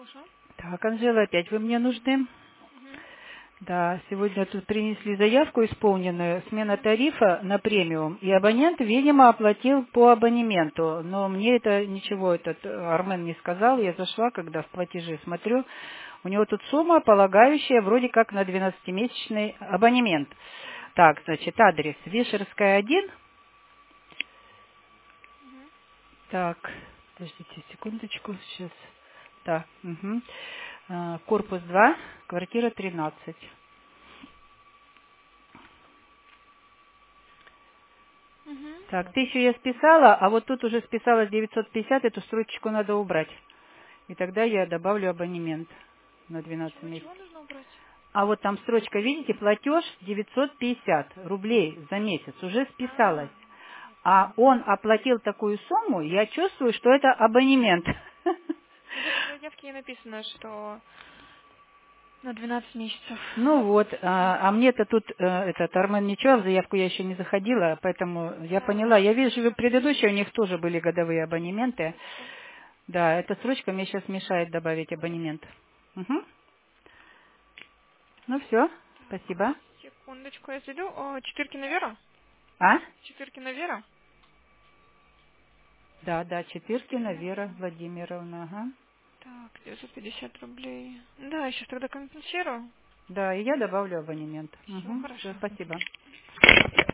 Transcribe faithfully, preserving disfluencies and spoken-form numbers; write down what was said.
слушаю. Так, Анжела, опять вы мне нужны. Мгм. Да, сегодня тут принесли заявку исполненную, смена тарифа на премиум, и абонент, видимо, оплатил по абонементу, но мне это ничего, этот Армен не сказал, я зашла, когда в платежи смотрю, у него тут сумма, полагающая вроде как на двенадцатимесячный абонемент. Так, значит, адрес Вишерская, один. Мгм. Так, подождите секундочку, сейчас. Да, угу. А, корпус два, квартира тринадцать. Мгм. Так, тысячу я списала, а вот тут уже списалось девятьсот пятьдесят, эту строчку надо убрать. И тогда я добавлю абонемент на двенадцать Чего, месяцев. чего нужно убрать? А вот там строчка, видите, платеж девятьсот пятьдесят рублей за месяц уже списалась. А, А он оплатил такую сумму, я чувствую, что это абонемент. ну так в заявке и написано, что на двенадцать месяцев. Ну вот, а, а мне-то тут э, этот Армен ничего, в заявку я еще не заходила, поэтому я А, поняла. Я вижу, вы предыдущие, у них тоже были годовые абонементы. хорошо. Да, эта строчка мне сейчас мешает добавить абонемент. Мгм. Ну все, Так, спасибо. секундочку, я зайду. О, Четыркина Вера? А? Четыркина Вера? Да, да, Четыркина Четыркина. Вера Владимировна. Ага. Так, девятьсот пятьдесят рублей. Да, я сейчас тогда компенсирую. Да, и я добавлю абонемент. Все Угу. Все, хорошо. спасибо.